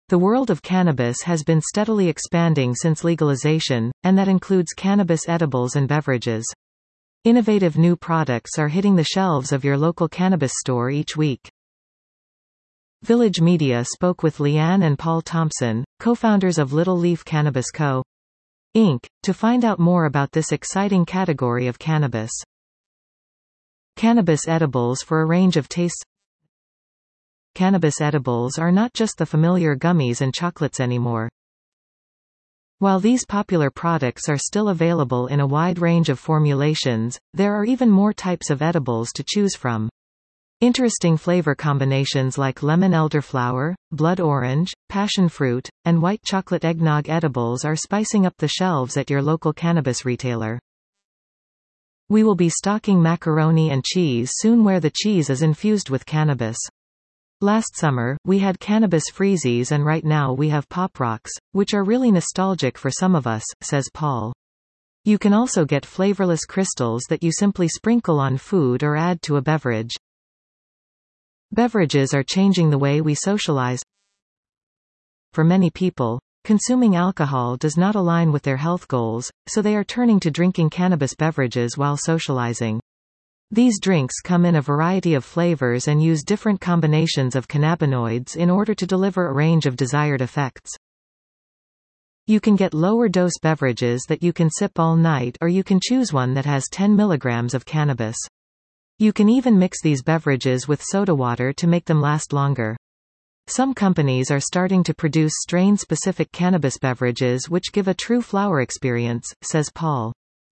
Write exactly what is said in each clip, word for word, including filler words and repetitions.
The world of cannabis has been steadily expanding since legalization, and that includes cannabis edibles and beverages. Innovative new products are hitting the shelves of your local cannabis store each week. Village Media spoke with Leanne and Paul Thompson, co-founders of Little Leaf Cannabis Co. Incorporated, to find out more about this exciting category of cannabis. Cannabis edibles for a range of tastes. Cannabis edibles are not just the familiar gummies and chocolates anymore. While these popular products are still available in a wide range of formulations, there are even more types of edibles to choose from. Interesting flavor combinations like lemon elderflower, blood orange, passion fruit, and white chocolate eggnog edibles are spicing up the shelves at your local cannabis retailer. We will be stocking macaroni and cheese soon where the cheese is infused with cannabis. Last summer, we had cannabis freezies and right now we have Pop Rocks, which are really nostalgic for some of us, says Paul. You can also get flavorless crystals that you simply sprinkle on food or add to a beverage. Beverages are changing the way we socialize. For many people, consuming alcohol does not align with their health goals, so they are turning to drinking cannabis beverages while socializing. These drinks come in a variety of flavors and use different combinations of cannabinoids in order to deliver a range of desired effects. You can get lower-dose beverages that you can sip all night, or you can choose one that has ten milligrams of cannabis. You can even mix these beverages with soda water to make them last longer. Some companies are starting to produce strain-specific cannabis beverages which give a true flower experience, says Paul.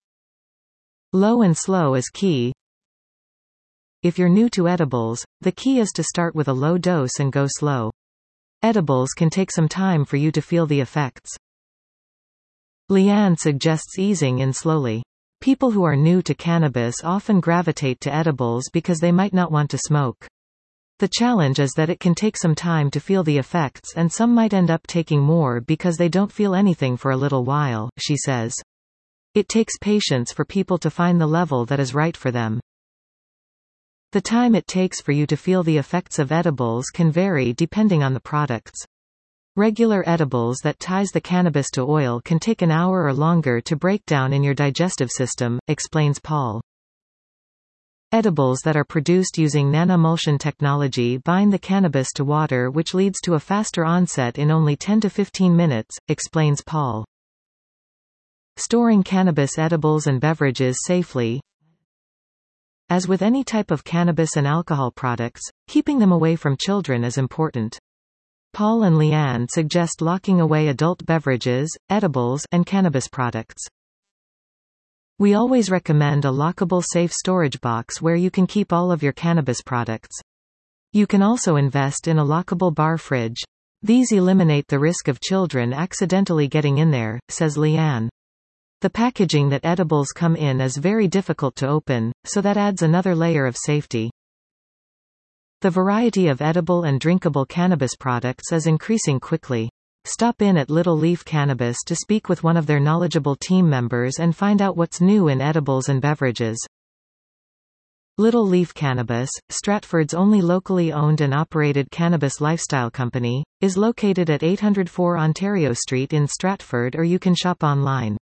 Low and slow is key. If you're new to edibles, the key is to start with a low dose and go slow. Edibles can take some time for you to feel the effects. Leanne suggests easing in slowly. People who are new to cannabis often gravitate to edibles because they might not want to smoke. The challenge is that it can take some time to feel the effects and some might end up taking more because they don't feel anything for a little while, she says. It takes patience for people to find the level that is right for them. The time it takes for you to feel the effects of edibles can vary depending on the products. Regular edibles that ties the cannabis to oil can take an hour or longer to break down in your digestive system, explains Paul. Edibles that are produced using nanoemulsion technology bind the cannabis to water, which leads to a faster onset in only ten to fifteen minutes, explains Paul. Storing cannabis edibles and beverages safely. As with any type of cannabis and alcohol products, keeping them away from children is important. Paul and Leanne suggest locking away adult beverages, edibles, and cannabis products. We always recommend a lockable safe storage box where you can keep all of your cannabis products. You can also invest in a lockable bar fridge. These eliminate the risk of children accidentally getting in there, says Leanne. The packaging that edibles come in is very difficult to open, so that adds another layer of safety. The variety of edible and drinkable cannabis products is increasing quickly. Stop in at Little Leaf Cannabis to speak with one of their knowledgeable team members and find out what's new in edibles and beverages. Little Leaf Cannabis, Stratford's only locally owned and operated cannabis lifestyle company, is located at eight oh four Ontario Street in Stratford, or you can shop online.